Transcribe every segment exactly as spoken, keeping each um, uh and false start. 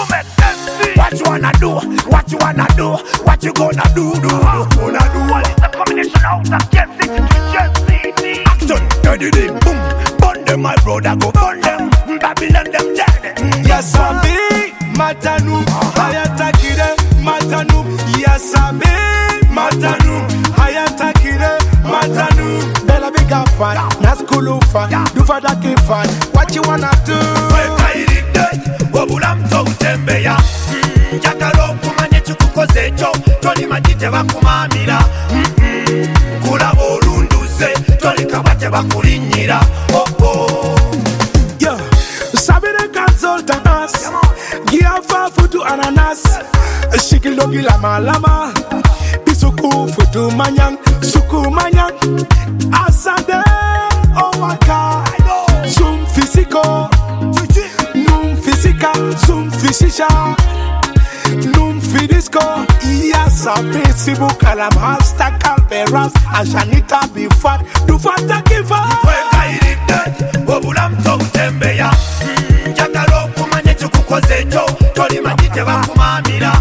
make sense. What you wanna do? What you wanna do? What you gonna do? Do gonna do? What is the combination out of Jet City to Jet City? Action, dirty day, boom. Burn them, my brother, go burn them. Babylon them dead. Yes, I be Matanu. Hayatakire Matanu. Yes, I be Matanu. Hayatakire Matanu. Bella big fan, Naskulu fan, do for the kid fan. What you wanna do? Obulam to utembeya Jakalo kumanye chikukozecho Toli majite bakumamira Kula borunduze Toli kabate bakulinyira Oh oh Yeah, Sabine consult on us Gia futu ananas Shikilogi lama lama Isuku futu manyang Suku manyang Asade Owaka Zoom physical Zoom fishisha Num fidisco Yes, a principle Kalam hasta calperas And Shanita be fat Do fata give up Weka iride Obulam to utembeya Jakalo kumanye chukukozecho Toli majite bakumamira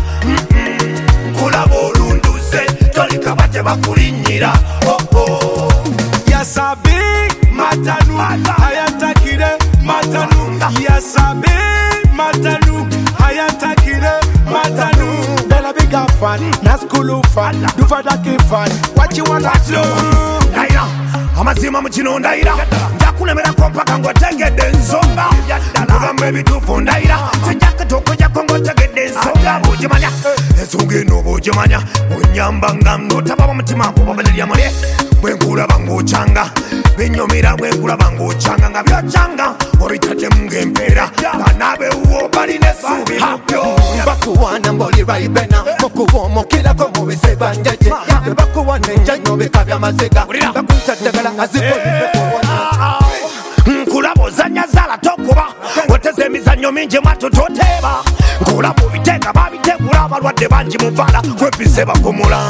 Kula borunduze Toli kabate bakulinyira Oh oh Yes, I be Matanu Hayatakire Matanu Yes, I be Matanu, Hayatakire, Matanu. Bella big fan, Naskulu fan, do for the kid fan. What you wanna do? Daira, amazima mchino ndaira. Jakuna mera kompa kango tege denzonga. Nuga mbebi tufu ndaira. Sejaka toko jakongo tege denzonga. Bujimanya, esungi no bujimanya. Unyamba ngamno tababa mtima kubabadili ya mone. Wengula bangu changa. Binyomira wengula bangu changa. Ngabio changa, obitate mgempera. Banabe uo bali nesubi hapyo. Bakuwana mboli raibena. Mokuwo mokila komo wese banjaje. Bakuwana njanyo bekabya mazega. Bakuntatagala azipoli bekuwana. Nkulabo zanya zala tokuba. Woteze mizanyo minje matu toteba. Nkulabo biteka babitegula abalwadde banji muvala. Kwepise bakumula.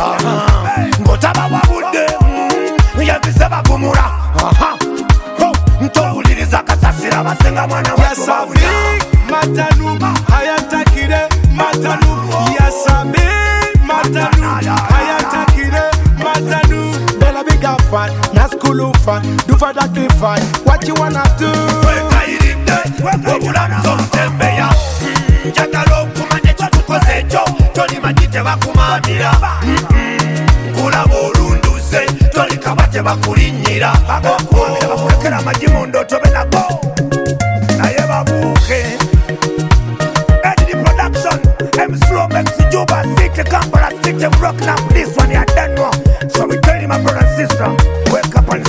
Ngotaba wabude. Yepise bakumula. Ntowuliriza kasasira basenga mwana watu bawuda. Matanu, Hayatakire, Matanu. Yes, I be Matanu, Hayatakire, Matanu. Bella big fan, Naskulu fan, do for the kid fan. What you wanna do? Weka iride, obulam to utembeya Jakalo kumanye chukukozecho Toli majite bakumamira Kula borunduze Toli kabate bakulinyira Bakumamira bakulekera majimundo tobe nabo Naye babuke Eddy production M Slow Maxi Juba City Kampala City Brooklyn. This one you don't know. So we tell you my brother and sister, wake up and